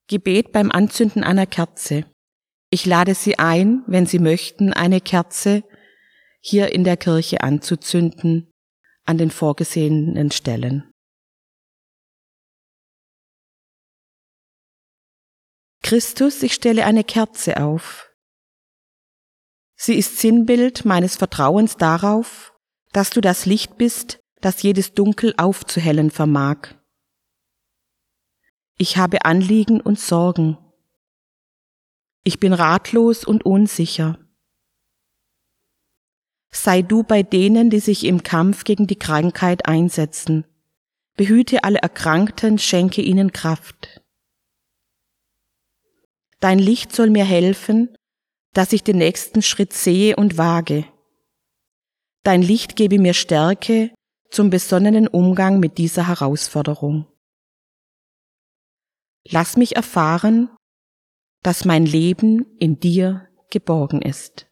Gebet beim Anzünden einer Kerze. Ich lade Sie ein, wenn Sie möchten, eine Kerze hier in der Kirche anzuzünden, an den vorgesehenen Stellen. Christus, ich stelle eine Kerze auf. Sie ist Sinnbild meines Vertrauens darauf, dass du das Licht bist, das jedes Dunkel aufzuhellen vermag. Ich habe Anliegen und Sorgen. Ich bin ratlos und unsicher. Sei du bei denen, die sich im Kampf gegen die Krankheit einsetzen. Behüte alle Erkrankten, schenke ihnen Kraft. Dein Licht soll mir helfen, dass ich den nächsten Schritt sehe und wage. Dein Licht gebe mir Stärke zum besonnenen Umgang mit dieser Herausforderung. Lass mich erfahren, dass mein Leben in dir geborgen ist.